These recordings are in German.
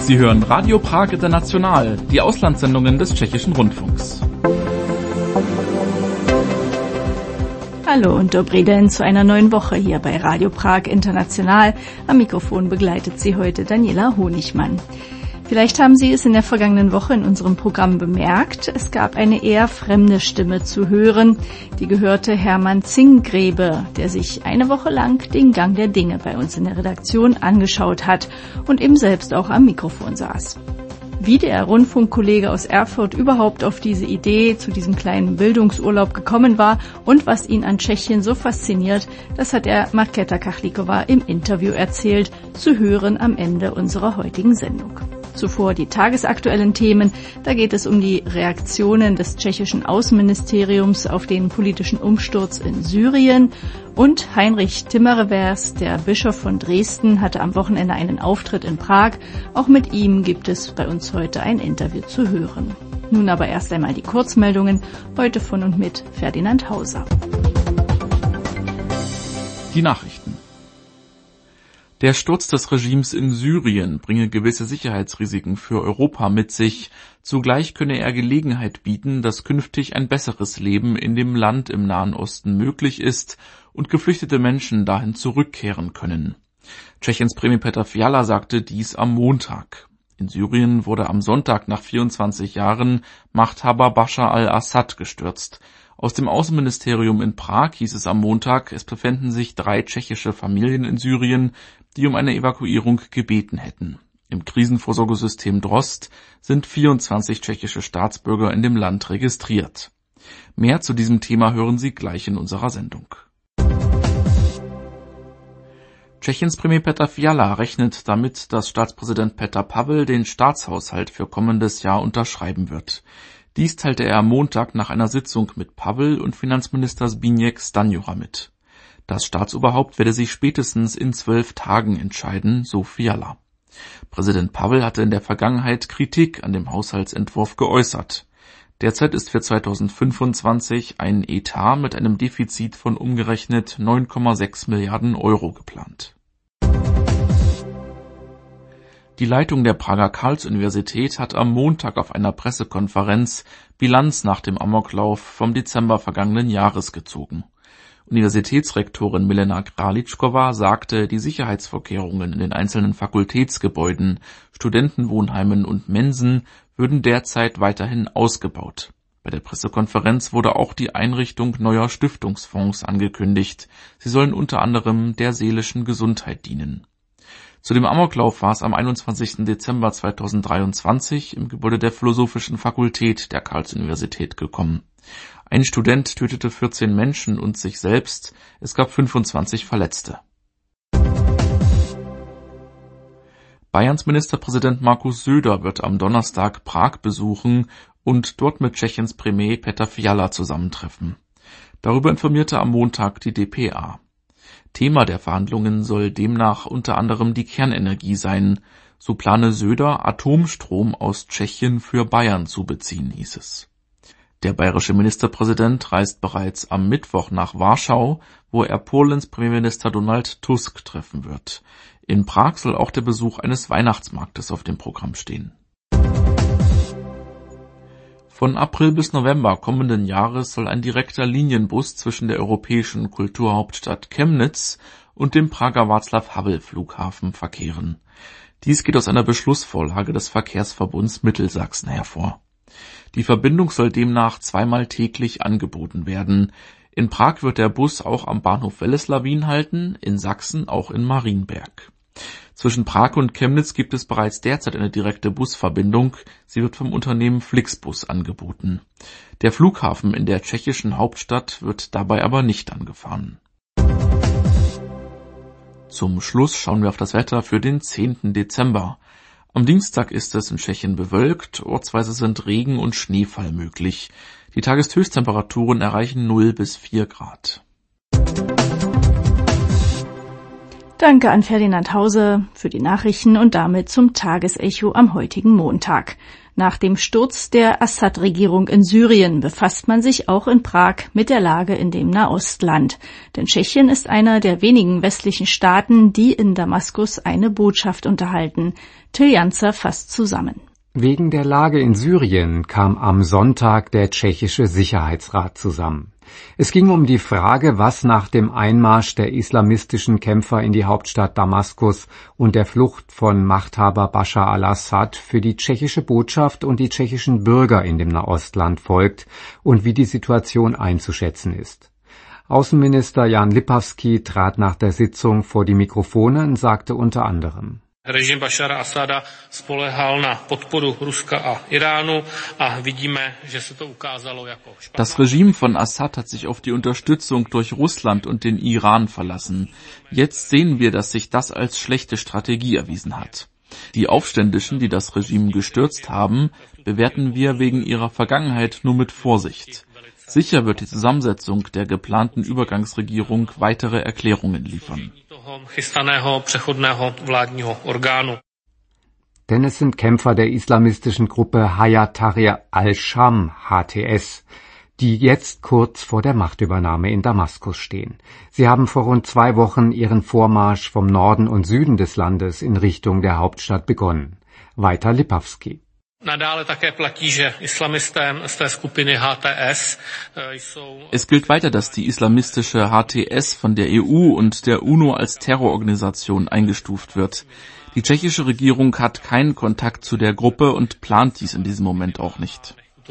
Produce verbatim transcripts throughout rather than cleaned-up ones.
Sie hören Radio Prag International, die Auslandssendungen des Tschechischen Rundfunks. Hallo und dobrý den zu einer neuen Woche hier bei Radio Prag International. Am Mikrofon begleitet Sie heute Daniela Honigmann. Vielleicht haben Sie es in der vergangenen Woche in unserem Programm bemerkt. Es gab eine eher fremde Stimme zu hören. Die gehörte Hermann Zingrebe, der sich eine Woche lang den Gang der Dinge bei uns in der Redaktion angeschaut hat und eben selbst auch am Mikrofon saß. Wie der Rundfunkkollege aus Erfurt überhaupt auf diese Idee zu diesem kleinen Bildungsurlaub gekommen war und was ihn an Tschechien so fasziniert, das hat er Markéta Kachlíková im Interview erzählt, zu hören am Ende unserer heutigen Sendung. Zuvor die tagesaktuellen Themen. Da geht es um die Reaktionen des tschechischen Außenministeriums auf den politischen Umsturz in Syrien. Und Heinrich Timmerevers, der Bischof von Dresden, hatte am Wochenende einen Auftritt in Prag. Auch mit ihm gibt es bei uns heute ein Interview zu hören. Nun aber erst einmal die Kurzmeldungen, heute von und mit Ferdinand Hauser. Die Nachrichten. Der Sturz des Regimes in Syrien bringe gewisse Sicherheitsrisiken für Europa mit sich. Zugleich könne er Gelegenheit bieten, dass künftig ein besseres Leben in dem Land im Nahen Osten möglich ist und geflüchtete Menschen dahin zurückkehren können. Tschechiens Premier Petr Fiala sagte dies am Montag. In Syrien wurde am Sonntag nach vierundzwanzig Jahren Machthaber Bashar al-Assad gestürzt. Aus dem Außenministerium in Prag hieß es am Montag, es befänden sich drei tschechische Familien in Syrien, die um eine Evakuierung gebeten hätten. Im Krisenvorsorgesystem Drost sind vierundzwanzig tschechische Staatsbürger in dem Land registriert. Mehr zu diesem Thema hören Sie gleich in unserer Sendung. Tschechiens Premier Petr Fiala rechnet damit, dass Staatspräsident Petr Pavel den Staatshaushalt für kommendes Jahr unterschreiben wird. Dies teilte er am Montag nach einer Sitzung mit Pavel und Finanzminister Zbigněk Stanjura mit. Das Staatsoberhaupt werde sich spätestens in zwölf Tagen entscheiden, so Fiala. Präsident Pavel hatte in der Vergangenheit Kritik an dem Haushaltsentwurf geäußert. Derzeit ist für zweitausendfünfundzwanzig ein Etat mit einem Defizit von umgerechnet neun Komma sechs Milliarden Euro geplant. Die Leitung der Prager Karls-Universität hat am Montag auf einer Pressekonferenz Bilanz nach dem Amoklauf vom Dezember vergangenen Jahres gezogen. Universitätsrektorin Milena Králíčková sagte, die Sicherheitsvorkehrungen in den einzelnen Fakultätsgebäuden, Studentenwohnheimen und Mensen würden derzeit weiterhin ausgebaut. Bei der Pressekonferenz wurde auch die Einrichtung neuer Stiftungsfonds angekündigt. Sie sollen unter anderem der seelischen Gesundheit dienen. Zu dem Amoklauf war es am einundzwanzigsten Dezember zweitausenddreiundzwanzig im Gebäude der Philosophischen Fakultät der Karls-Universität gekommen. Ein Student tötete vierzehn Menschen und sich selbst. Es gab fünfundzwanzig Verletzte. Bayerns Ministerpräsident Markus Söder wird am Donnerstag Prag besuchen und dort mit Tschechiens Premier Petr Fiala zusammentreffen. Darüber informierte am Montag die D P A. Thema der Verhandlungen soll demnach unter anderem die Kernenergie sein. So plane Söder, Atomstrom aus Tschechien für Bayern zu beziehen, hieß es. Der bayerische Ministerpräsident reist bereits am Mittwoch nach Warschau, wo er Polens Premierminister Donald Tusk treffen wird. In Prag soll auch der Besuch eines Weihnachtsmarktes auf dem Programm stehen. Von April bis November kommenden Jahres soll ein direkter Linienbus zwischen der europäischen Kulturhauptstadt Chemnitz und dem Prager Václav-Havel-Flughafen verkehren. Dies geht aus einer Beschlussvorlage des Verkehrsverbunds Mittelsachsen hervor. Die Verbindung soll demnach zweimal täglich angeboten werden. In Prag wird der Bus auch am Bahnhof Weleslawin halten, in Sachsen auch in Marienberg. Zwischen Prag und Chemnitz gibt es bereits derzeit eine direkte Busverbindung. Sie wird vom Unternehmen Flixbus angeboten. Der Flughafen in der tschechischen Hauptstadt wird dabei aber nicht angefahren. Zum Schluss schauen wir auf das Wetter für den zehnten Dezember. Am Dienstag ist es in Tschechien bewölkt, ortsweise sind Regen und Schneefall möglich. Die Tageshöchsttemperaturen erreichen null bis vier Grad. Danke an Ferdinand Hause für die Nachrichten und damit zum Tagesecho am heutigen Montag. Nach dem Sturz der Assad-Regierung in Syrien befasst man sich auch in Prag mit der Lage in dem Nahostland. Denn Tschechien ist einer der wenigen westlichen Staaten, die in Damaskus eine Botschaft unterhalten. Till Janzer fasst zusammen. Wegen der Lage in Syrien kam am Sonntag der tschechische Sicherheitsrat zusammen. Es ging um die Frage, was nach dem Einmarsch der islamistischen Kämpfer in die Hauptstadt Damaskus und der Flucht von Machthaber Bashar al-Assad für die tschechische Botschaft und die tschechischen Bürger in dem Nahostland folgt und wie die Situation einzuschätzen ist. Außenminister Jan Lipavský trat nach der Sitzung vor die Mikrofone und sagte unter anderem: Režim Bashara Asada spolehal na podporu Ruska a Iránu a vidíme, že se to ukázalo jako špatná. Das Regime von Assad hat sich auf die Unterstützung durch Russland und den Iran verlassen. Jetzt sehen wir, dass sich das als schlechte Strategie erwiesen hat. Die Aufständischen, die das Regime gestürzt haben, bewerten wir wegen ihrer Vergangenheit nur mit Vorsicht. Sicher wird die Zusammensetzung der geplanten Übergangsregierung weitere Erklärungen liefern. Denn es sind Kämpfer der islamistischen Gruppe Hayat Tahrir al-Sham, H T S, die jetzt kurz vor der Machtübernahme in Damaskus stehen. Sie haben vor rund zwei Wochen ihren Vormarsch vom Norden und Süden des Landes in Richtung der Hauptstadt begonnen. Weiter Lipavský. Es gilt weiter, dass die islamistische H T S von der E U und der UNO als Terrororganisation eingestuft wird. Die tschechische Regierung hat keinen Kontakt zu der Gruppe und plant dies in diesem Moment auch nicht.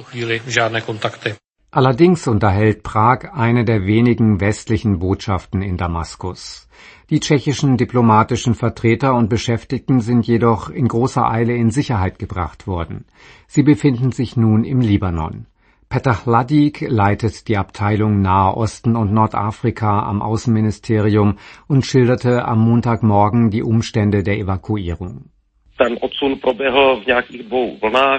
Allerdings unterhält Prag eine der wenigen westlichen Botschaften in Damaskus. Die tschechischen diplomatischen Vertreter und Beschäftigten sind jedoch in großer Eile in Sicherheit gebracht worden. Sie befinden sich nun im Libanon. Petr Hladík leitet die Abteilung Nahe Osten und Nordafrika am Außenministerium und schilderte am Montagmorgen die Umstände der Evakuierung. Ten odsun proběhl v nějakých dvou vlnách.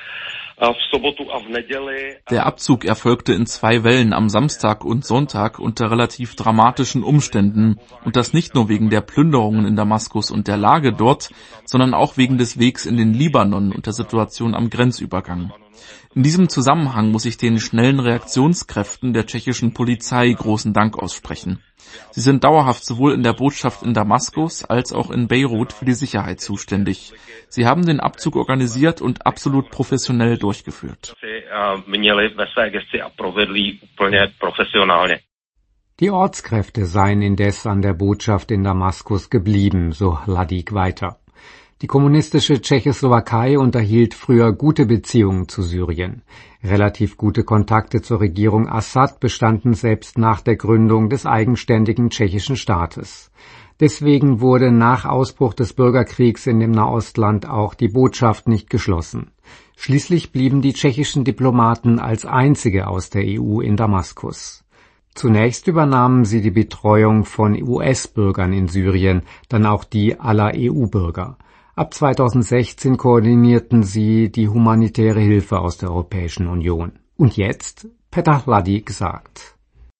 Der Abzug erfolgte in zwei Wellen am Samstag und Sonntag unter relativ dramatischen Umständen, und das nicht nur wegen der Plünderungen in Damaskus und der Lage dort, sondern auch wegen des Wegs in den Libanon und der Situation am Grenzübergang. In diesem Zusammenhang muss ich den schnellen Reaktionskräften der tschechischen Polizei großen Dank aussprechen. Sie sind dauerhaft sowohl in der Botschaft in Damaskus als auch in Beirut für die Sicherheit zuständig. Sie haben den Abzug organisiert und absolut professionell durchgeführt. Die Ortskräfte seien indes an der Botschaft in Damaskus geblieben, so Hladík weiter. Die kommunistische Tschechoslowakei unterhielt früher gute Beziehungen zu Syrien. Relativ gute Kontakte zur Regierung Assad bestanden selbst nach der Gründung des eigenständigen tschechischen Staates. Deswegen wurde nach Ausbruch des Bürgerkriegs in dem Nahostland auch die Botschaft nicht geschlossen. Schließlich blieben die tschechischen Diplomaten als einzige aus der E U in Damaskus. Zunächst übernahmen sie die Betreuung von U S-Bürgern in Syrien, dann auch die aller E U-Bürger. Ab zweitausendsechzehn koordinierten sie die humanitäre Hilfe aus der Europäischen Union. Und jetzt? Petr Hladík sagt: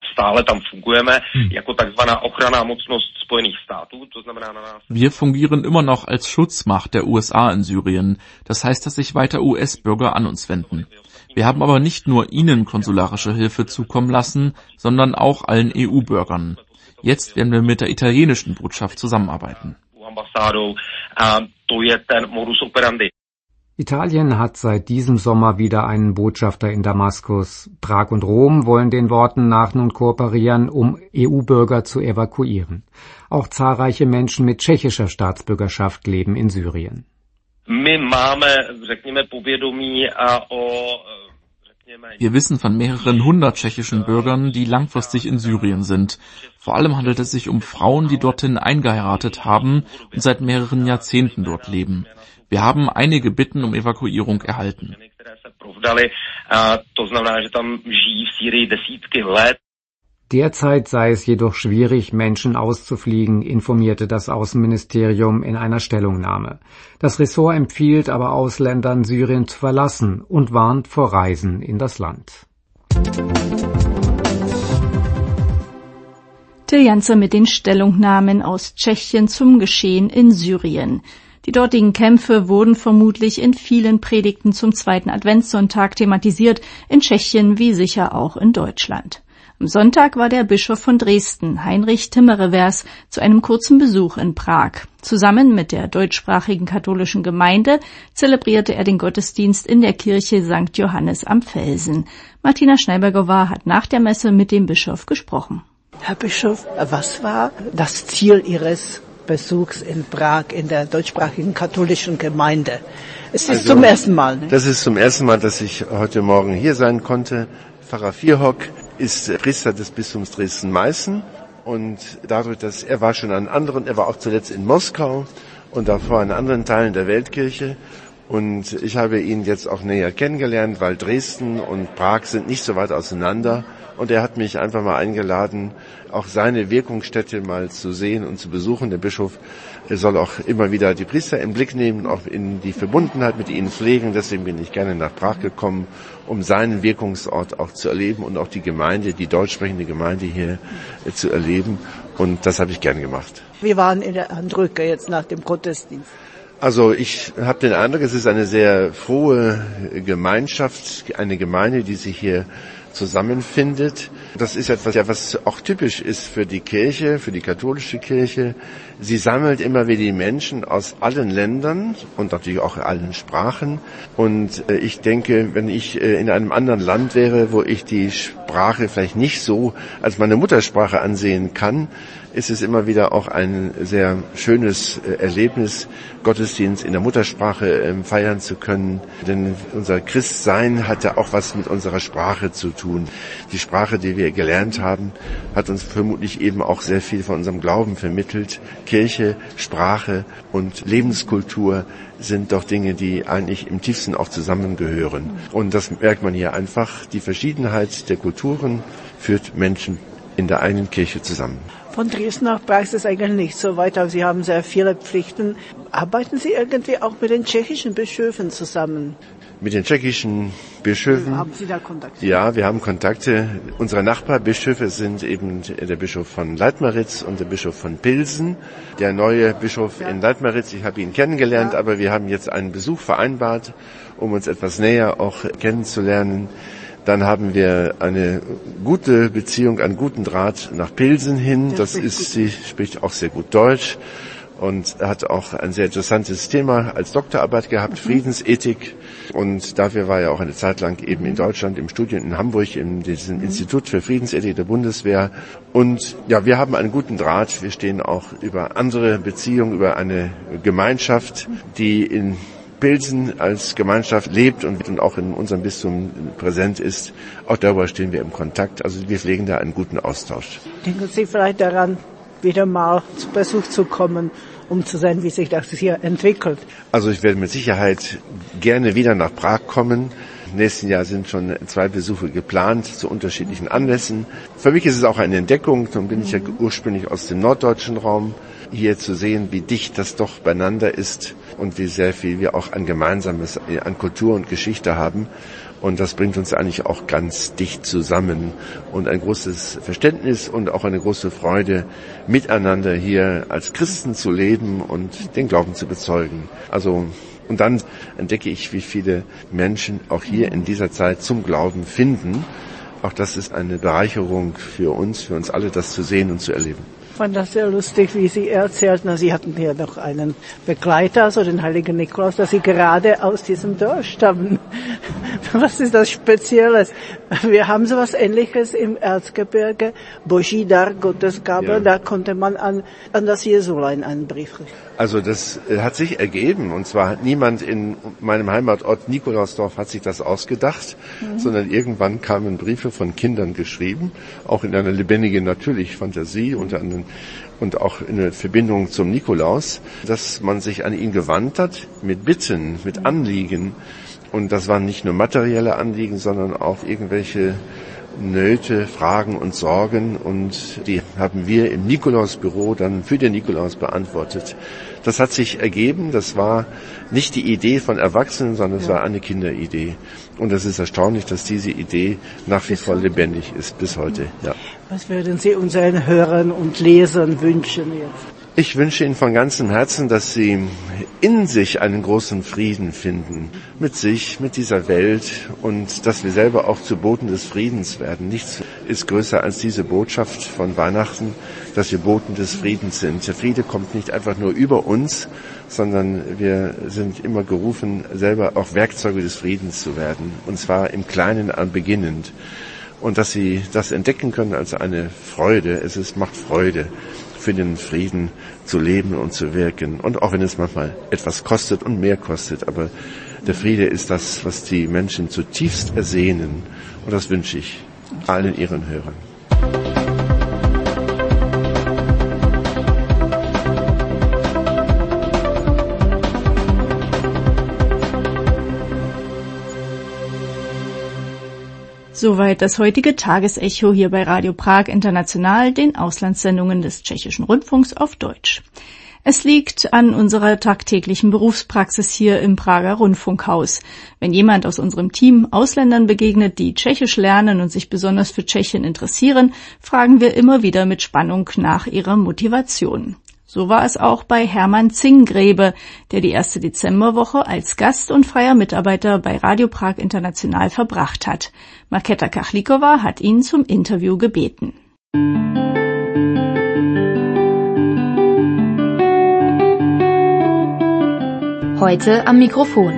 Wir fungieren immer noch als Schutzmacht der U S A in Syrien. Das heißt, dass sich weiter U S-Bürger an uns wenden. Wir haben aber nicht nur ihnen konsularische Hilfe zukommen lassen, sondern auch allen E U-Bürgern. Jetzt werden wir mit der italienischen Botschaft zusammenarbeiten. Italien hat seit diesem Sommer wieder einen Botschafter in Damaskus. Prag und Rom wollen den Worten nach nun kooperieren, um E U-Bürger zu evakuieren. Auch zahlreiche Menschen mit tschechischer Staatsbürgerschaft leben in Syrien. Wir wissen von mehreren hundert tschechischen Bürgern, die langfristig in Syrien sind. Vor allem handelt es sich um Frauen, die dorthin eingeheiratet haben und seit mehreren Jahrzehnten dort leben. Wir haben einige Bitten um Evakuierung erhalten. Derzeit sei es jedoch schwierig, Menschen auszufliegen, informierte das Außenministerium in einer Stellungnahme. Das Ressort empfiehlt aber Ausländern, Syrien zu verlassen und warnt vor Reisen in das Land. Till Janzer mit den Stellungnahmen aus Tschechien zum Geschehen in Syrien. Die dortigen Kämpfe wurden vermutlich in vielen Predigten zum zweiten Adventssonntag thematisiert, in Tschechien wie sicher auch in Deutschland. Am Sonntag war der Bischof von Dresden, Heinrich Timmerevers, zu einem kurzen Besuch in Prag. Zusammen mit der deutschsprachigen katholischen Gemeinde zelebrierte er den Gottesdienst in der Kirche Sankt Johannes am Felsen. Martina Schneiberger hat nach der Messe mit dem Bischof gesprochen. Herr Bischof, was war das Ziel Ihres Besuchs in Prag in der deutschsprachigen katholischen Gemeinde? Es ist also, zum ersten Mal. Ne? Das ist zum ersten Mal, dass ich heute Morgen hier sein konnte. Pfarrer Vierhock ist Priester des Bistums Dresden-Meißen und dadurch, dass er war schon an anderen, er war auch zuletzt in Moskau und davor an anderen Teilen der Weltkirche und ich habe ihn jetzt auch näher kennengelernt, weil Dresden und Prag sind nicht so weit auseinander und er hat mich einfach mal eingeladen, auch seine Wirkungsstätte mal zu sehen und zu besuchen. Der Bischof soll auch immer wieder die Priester im Blick nehmen, auch in die Verbundenheit mit ihnen pflegen. Deswegen bin ich gerne nach Prag gekommen, um seinen Wirkungsort auch zu erleben und auch die Gemeinde, die deutsch sprechende Gemeinde hier zu erleben. Und das habe ich gern gemacht. Wir waren in der Eindrücke jetzt nach dem Gottesdienst. Also ich habe den Eindruck, es ist eine sehr frohe Gemeinschaft, eine Gemeinde, die sich hier zusammenfindet. Das ist etwas, ja, was auch typisch ist für die Kirche, für die katholische Kirche. Sie sammelt immer wieder die Menschen aus allen Ländern und natürlich auch allen Sprachen. Und äh, ich denke, wenn ich äh, in einem anderen Land wäre, wo ich die Sprache vielleicht nicht so als meine Muttersprache ansehen kann, ist es immer wieder auch ein sehr schönes äh, Erlebnis, Gottesdienst in der Muttersprache äh, feiern zu können. Denn unser Christsein hat ja auch was mit unserer Sprache zu tun. Die Sprache, die wir gelernt haben, hat uns vermutlich eben auch sehr viel von unserem Glauben vermittelt. Kirche, Sprache und Lebenskultur sind doch Dinge, die eigentlich im tiefsten auch zusammengehören. Und das merkt man hier einfach. Die Verschiedenheit der Kulturen führt Menschen in der einen Kirche zusammen. Von Dresden nach Prag ist es eigentlich nicht so weit, aber Sie haben sehr viele Pflichten. Arbeiten Sie irgendwie auch mit den tschechischen Bischöfen zusammen? Mit den tschechischen Bischöfen? Haben Sie da Kontakte? Ja, wir haben Kontakte. Unsere Nachbarbischöfe sind eben der Bischof von Leitmeritz und der Bischof von Pilsen. Der neue Bischof ja. in Leitmeritz, ich habe ihn kennengelernt, ja. aber wir haben jetzt einen Besuch vereinbart, um uns etwas näher auch kennenzulernen. Dann haben wir eine gute Beziehung, einen guten Draht nach Pilsen hin. Das ist, sie spricht auch sehr gut Deutsch und hat auch ein sehr interessantes Thema als Doktorarbeit gehabt, mhm. Friedensethik. Und dafür war er auch eine Zeit lang eben in Deutschland im Studium in Hamburg, in diesem mhm. Institut für Friedensethik der Bundeswehr. Und ja, wir haben einen guten Draht. Wir stehen auch über andere Beziehungen, über eine Gemeinschaft, die in Pilsen als Gemeinschaft lebt und auch in unserem Bistum präsent ist. Auch darüber stehen wir im Kontakt. Also wir pflegen da einen guten Austausch. Denken Sie vielleicht daran, wieder mal zu Besuch zu kommen, um zu sehen, wie sich das hier entwickelt? Also ich werde mit Sicherheit gerne wieder nach Prag kommen. Im nächsten Jahr sind schon zwei Besuche geplant zu unterschiedlichen Anlässen. Für mich ist es auch eine Entdeckung. Nun bin ich ja ursprünglich aus dem norddeutschen Raum. Hier zu sehen, wie dicht das doch beieinander ist und wie sehr viel wir auch an Gemeinsames, an Kultur und Geschichte haben. Und das bringt uns eigentlich auch ganz dicht zusammen und ein großes Verständnis und auch eine große Freude, miteinander hier als Christen zu leben und den Glauben zu bezeugen. Also, und dann entdecke ich, wie viele Menschen auch hier in dieser Zeit zum Glauben finden. Auch das ist eine Bereicherung für uns, für uns alle, das zu sehen und zu erleben. Ich fand das sehr lustig, wie Sie erzählten. Sie hatten hier noch einen Begleiter, also den heiligen Nikolaus, dass Sie gerade aus diesem Dorf stammen. Was ist das Spezielles? Wir haben so etwas Ähnliches im Erzgebirge, Boží dar, Gottesgabe, ja. Da konnte man an, an das Jesulein einen Brief richten. Also das hat sich ergeben, und zwar hat niemand in meinem Heimatort Nikolausdorf hat sich das ausgedacht, mhm. sondern irgendwann kamen Briefe von Kindern geschrieben, auch in einer lebendigen, natürlich Fantasie, unter anderem und auch in der Verbindung zum Nikolaus, dass man sich an ihn gewandt hat mit Bitten, mit Anliegen. Und das waren nicht nur materielle Anliegen, sondern auch irgendwelche Nöte, Fragen und Sorgen. Und die haben wir im Nikolausbüro dann für den Nikolaus beantwortet. Das hat sich ergeben, das war nicht die Idee von Erwachsenen, sondern es war eine Kinderidee. Und es ist erstaunlich, dass diese Idee nach wie vor lebendig ist bis heute. Ja. Was würden Sie unseren Hörern und Lesern wünschen jetzt? Ich wünsche Ihnen von ganzem Herzen, dass Sie in sich einen großen Frieden finden. Mit sich, mit dieser Welt und dass wir selber auch zu Boten des Friedens werden. Nichts ist größer als diese Botschaft von Weihnachten, dass wir Boten des Friedens sind. Der Friede kommt nicht einfach nur über uns, sondern wir sind immer gerufen, selber auch Werkzeuge des Friedens zu werden. Und zwar im Kleinen an beginnend. Und dass Sie das entdecken können als eine Freude. Es ist, macht Freude, für den Frieden zu leben und zu wirken. Und auch wenn es manchmal etwas kostet und mehr kostet, aber der Friede ist das, was die Menschen zutiefst ersehnen. Und das wünsche ich allen Ihren Hörern. Soweit das heutige Tagesecho hier bei Radio Prag International, den Auslandssendungen des Tschechischen Rundfunks auf Deutsch. Es liegt an unserer tagtäglichen Berufspraxis hier im Prager Rundfunkhaus. Wenn jemand aus unserem Team Ausländern begegnet, die Tschechisch lernen und sich besonders für Tschechien interessieren, fragen wir immer wieder mit Spannung nach ihrer Motivation. So war es auch bei Hermann Zingrebe, der die erste Dezemberwoche als Gast und freier Mitarbeiter bei Radio Prag International verbracht hat. Marketa Kachlikova hat ihn zum Interview gebeten. Heute am Mikrofon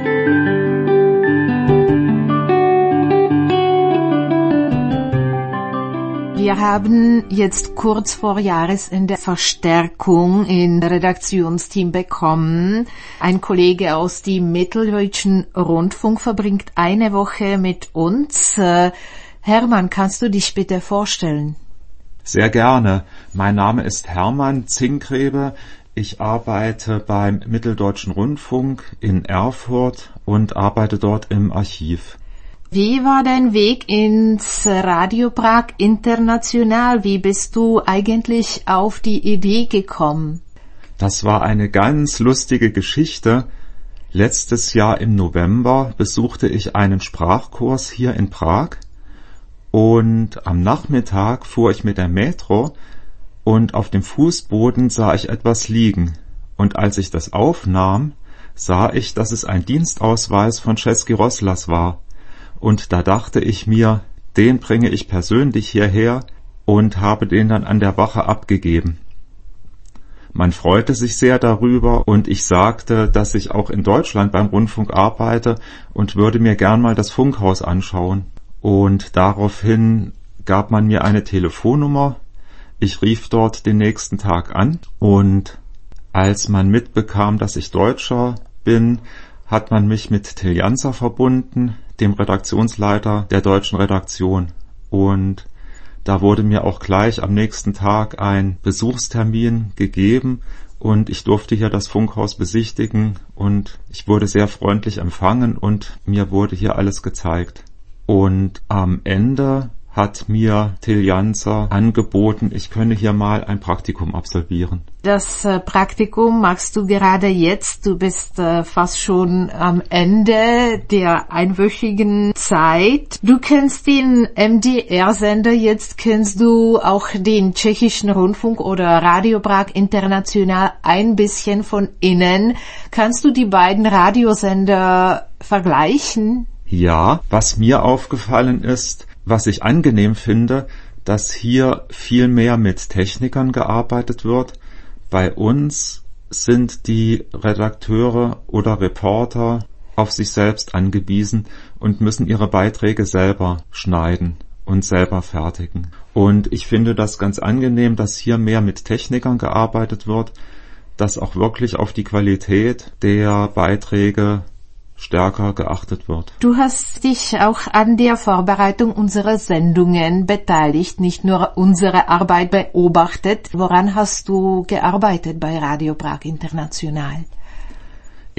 Wir haben jetzt kurz vor Jahresende Verstärkung im Redaktionsteam bekommen. Ein Kollege aus dem Mitteldeutschen Rundfunk verbringt eine Woche mit uns. Hermann, kannst du dich bitte vorstellen? Sehr gerne. Mein Name ist Hermann Zingrebe. Ich arbeite beim Mitteldeutschen Rundfunk in Erfurt und arbeite dort im Archiv. Wie war dein Weg ins Radio Prag International? Wie bist du eigentlich auf die Idee gekommen? Das war eine ganz lustige Geschichte. Letztes Jahr im November besuchte ich einen Sprachkurs hier in Prag und am Nachmittag fuhr ich mit der Metro und auf dem Fußboden sah ich etwas liegen. Und als ich das aufnahm, sah ich, dass es ein Dienstausweis von Český rozhlas war. Und da dachte ich mir, den bringe ich persönlich hierher und habe den dann an der Wache abgegeben. Man freute sich sehr darüber und ich sagte, dass ich auch in Deutschland beim Rundfunk arbeite und würde mir gern mal das Funkhaus anschauen. Und daraufhin gab man mir eine Telefonnummer. Ich rief dort den nächsten Tag an und als man mitbekam, dass ich Deutscher bin, hat man mich mit Till Janser verbunden, dem Redaktionsleiter der deutschen Redaktion. Und da wurde mir auch gleich am nächsten Tag ein Besuchstermin gegeben und ich durfte hier das Funkhaus besichtigen und ich wurde sehr freundlich empfangen und mir wurde hier alles gezeigt. Und am Ende hat mir Till Janser angeboten, ich könne hier mal ein Praktikum absolvieren. Das äh, Praktikum machst du gerade jetzt. Du bist äh, fast schon am Ende der einwöchigen Zeit. Du kennst den M D R-Sender, jetzt kennst du auch den Tschechischen Rundfunk oder Radio Prag International ein bisschen von innen. Kannst du die beiden Radiosender vergleichen? Ja, was mir aufgefallen ist, was ich angenehm finde, dass hier viel mehr mit Technikern gearbeitet wird. Bei uns sind die Redakteure oder Reporter auf sich selbst angewiesen und müssen ihre Beiträge selber schneiden und selber fertigen. Und ich finde das ganz angenehm, dass hier mehr mit Technikern gearbeitet wird, dass auch wirklich auf die Qualität der Beiträge stärker geachtet wird. Du hast dich auch an der Vorbereitung unserer Sendungen beteiligt, nicht nur unsere Arbeit beobachtet. Woran hast du gearbeitet bei Radio Prag International?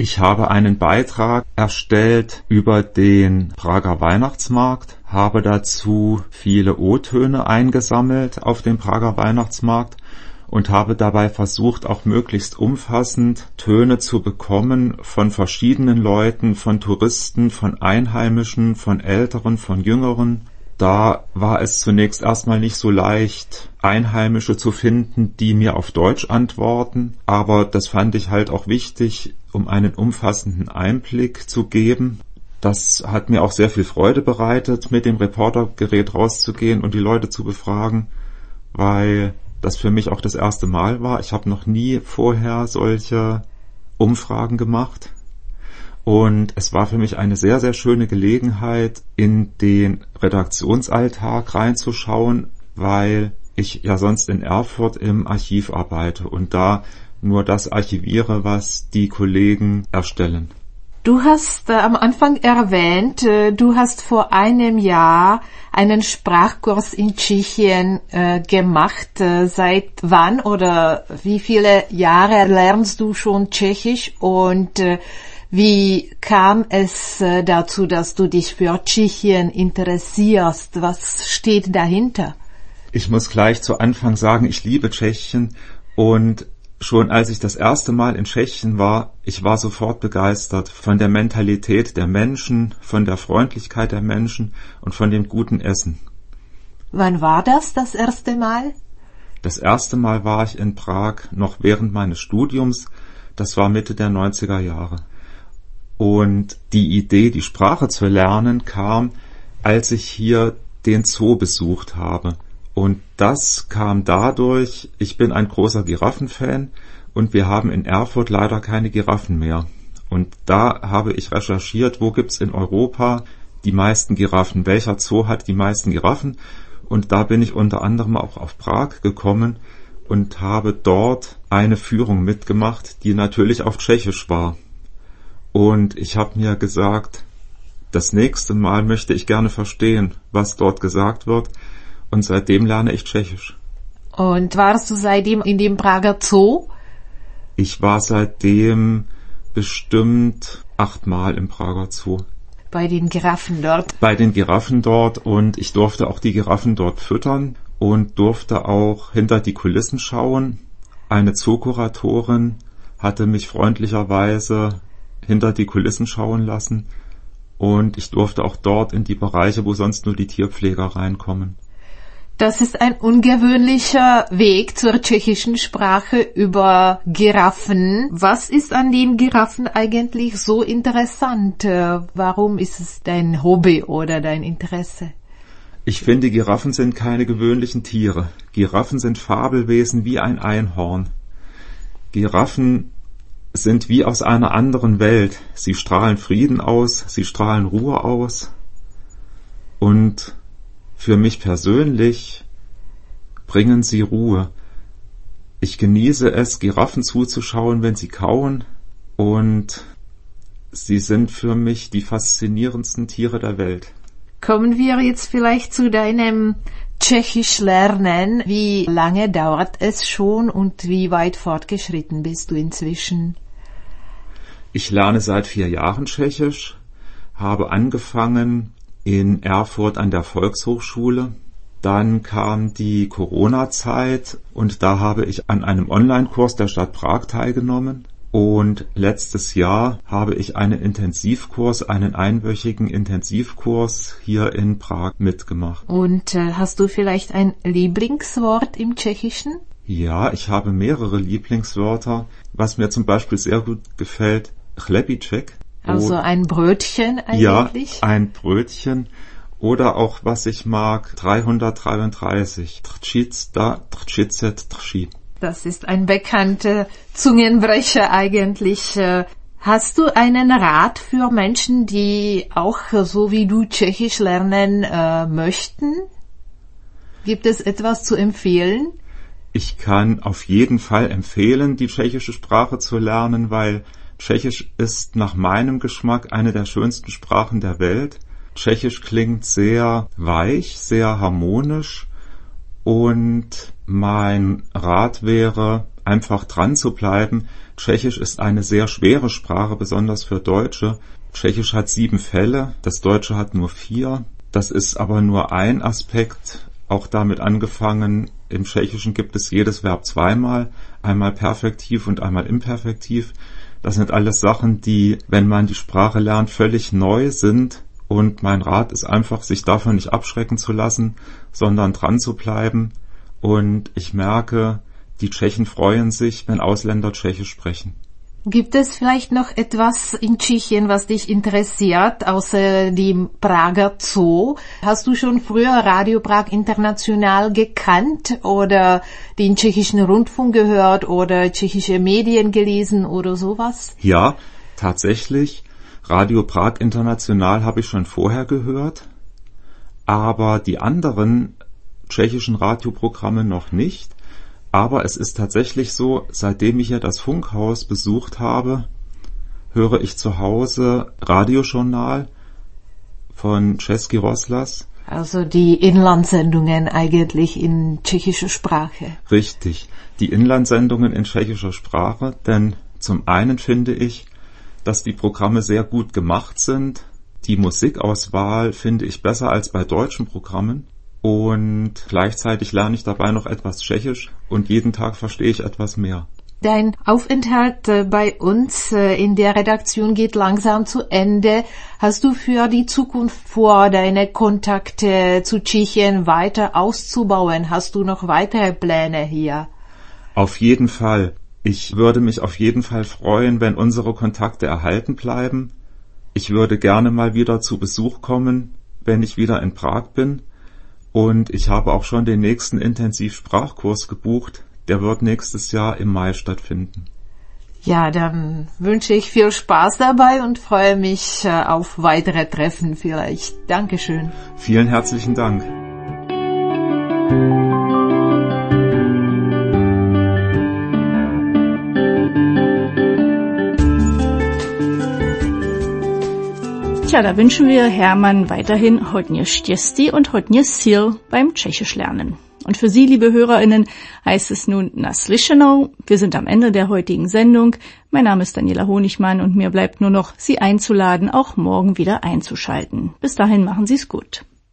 Ich habe einen Beitrag erstellt über den Prager Weihnachtsmarkt, habe dazu viele O-Töne eingesammelt auf dem Prager Weihnachtsmarkt und habe dabei versucht, auch möglichst umfassend Töne zu bekommen von verschiedenen Leuten, von Touristen, von Einheimischen, von Älteren, von Jüngeren. Da war es zunächst erstmal nicht so leicht, Einheimische zu finden, die mir auf Deutsch antworten, aber das fand ich halt auch wichtig, um einen umfassenden Einblick zu geben. Das hat mir auch sehr viel Freude bereitet, mit dem Reportergerät rauszugehen und die Leute zu befragen, weil das für mich auch das erste Mal war. Ich habe noch nie vorher solche Umfragen gemacht. Und es war für mich eine sehr, sehr schöne Gelegenheit, in den Redaktionsalltag reinzuschauen, weil ich ja sonst in Erfurt im Archiv arbeite und da nur das archiviere, was die Kollegen erstellen. Du hast äh, am Anfang erwähnt, äh, du hast vor einem Jahr einen Sprachkurs in Tschechien äh, gemacht. Äh, seit wann oder wie viele Jahre lernst du schon Tschechisch und äh, wie kam es äh, dazu, dass du dich für Tschechien interessierst? Was steht dahinter? Ich muss gleich zu Anfang sagen, ich liebe Tschechien und schon als ich das erste Mal in Tschechien war, ich war sofort begeistert von der Mentalität der Menschen, von der Freundlichkeit der Menschen und von dem guten Essen. Wann war das, das erste Mal? Das erste Mal war ich in Prag noch während meines Studiums, das war Mitte der neunziger Jahre. Und die Idee, die Sprache zu lernen, kam, als ich hier den Zoo besucht habe. Und das kam dadurch, ich bin ein großer Giraffenfan und wir haben in Erfurt leider keine Giraffen mehr. Und da habe ich recherchiert, wo gibt's in Europa die meisten Giraffen, welcher Zoo hat die meisten Giraffen. Und da bin ich unter anderem auch auf Prag gekommen und habe dort eine Führung mitgemacht, die natürlich auf Tschechisch war. Und ich habe mir gesagt, das nächste Mal möchte ich gerne verstehen, was dort gesagt wird. Und seitdem lerne ich Tschechisch. Und warst du seitdem in dem Prager Zoo? Ich war seitdem bestimmt achtmal im Prager Zoo. Bei den Giraffen dort? Bei den Giraffen dort und ich durfte auch die Giraffen dort füttern und durfte auch hinter die Kulissen schauen. Eine Zookuratorin hatte mich freundlicherweise hinter die Kulissen schauen lassen und ich durfte auch dort in die Bereiche, wo sonst nur die Tierpfleger reinkommen. Das ist ein ungewöhnlicher Weg zur tschechischen Sprache über Giraffen. Was ist an den Giraffen eigentlich so interessant? Warum ist es dein Hobby oder dein Interesse? Ich finde, Giraffen sind keine gewöhnlichen Tiere. Giraffen sind Fabelwesen wie ein Einhorn. Giraffen sind wie aus einer anderen Welt. Sie strahlen Frieden aus, sie strahlen Ruhe aus. Und für mich persönlich bringen sie Ruhe. Ich genieße es, Giraffen zuzuschauen, wenn sie kauen, und sie sind für mich die faszinierendsten Tiere der Welt. Kommen wir jetzt vielleicht zu deinem Tschechisch lernen. Wie lange dauert es schon und wie weit fortgeschritten bist du inzwischen? Ich lerne seit vier Jahren Tschechisch, habe angefangen in Erfurt an der Volkshochschule. Dann kam die Corona-Zeit und da habe ich an einem Online-Kurs der Stadt Prag teilgenommen. Und letztes Jahr habe ich einen Intensivkurs, einen einwöchigen Intensivkurs hier in Prag mitgemacht. Und äh, hast du vielleicht ein Lieblingswort im Tschechischen? Ja, ich habe mehrere Lieblingswörter. Was mir zum Beispiel sehr gut gefällt, chlebíček. Also ein Brötchen eigentlich? Ja, ein Brötchen. Oder auch, was ich mag, dreihundertdreiunddreißig. Trčíc, trčicet, trčí. Das ist ein bekannter Zungenbrecher eigentlich. Hast du einen Rat für Menschen, die auch so wie du Tschechisch lernen äh, möchten? Gibt es etwas zu empfehlen? Ich kann auf jeden Fall empfehlen, die tschechische Sprache zu lernen, weil Tschechisch ist nach meinem Geschmack eine der schönsten Sprachen der Welt. Tschechisch klingt sehr weich, sehr harmonisch und mein Rat wäre, einfach dran zu bleiben. Tschechisch ist eine sehr schwere Sprache, besonders für Deutsche. Tschechisch hat sieben Fälle, das Deutsche hat nur vier. Das ist aber nur ein Aspekt, auch damit angefangen, im Tschechischen gibt es jedes Verb zweimal, einmal perfektiv und einmal imperfektiv. Das sind alles Sachen, die, wenn man die Sprache lernt, völlig neu sind. Und mein Rat ist einfach, sich davon nicht abschrecken zu lassen, sondern dran zu bleiben. Und ich merke, die Tschechen freuen sich, wenn Ausländer Tschechisch sprechen. Gibt es vielleicht noch etwas in Tschechien, was dich interessiert, außer dem Prager Zoo? Hast du schon früher Radio Prag International gekannt oder den tschechischen Rundfunk gehört oder tschechische Medien gelesen oder sowas? Ja, tatsächlich. Radio Prag International habe ich schon vorher gehört, aber die anderen tschechischen Radioprogramme noch nicht. Aber es ist tatsächlich so, seitdem ich hier das Funkhaus besucht habe, höre ich zu Hause Radiojournal von Český rozhlas. Also die Inlandsendungen eigentlich in tschechischer Sprache. Richtig, die Inlandsendungen in tschechischer Sprache, denn zum einen finde ich, dass die Programme sehr gut gemacht sind. Die Musikauswahl finde ich besser als bei deutschen Programmen. Und gleichzeitig lerne ich dabei noch etwas Tschechisch und jeden Tag verstehe ich etwas mehr. Dein Aufenthalt bei uns in der Redaktion geht langsam zu Ende. Hast du für die Zukunft vor, deine Kontakte zu Tschechien weiter auszubauen? Hast du noch weitere Pläne hier? Auf jeden Fall. Ich würde mich auf jeden Fall freuen, wenn unsere Kontakte erhalten bleiben. Ich würde gerne mal wieder zu Besuch kommen, wenn ich wieder in Prag bin. Und ich habe auch schon den nächsten Intensivsprachkurs gebucht. Der wird nächstes Jahr im Mai stattfinden. Ja, dann wünsche ich viel Spaß dabei und freue mich auf weitere Treffen vielleicht. Dankeschön. Vielen herzlichen Dank. Tja, da wünschen wir Hermann weiterhin hodně štěstí und hodně sil beim Tschechisch lernen. Und für Sie, liebe HörerInnen, heißt es nun naslyšenou. Wir sind am Ende der heutigen Sendung. Mein Name ist Daniela Honigmann und mir bleibt nur noch, Sie einzuladen, auch morgen wieder einzuschalten. Bis dahin machen Sie es gut.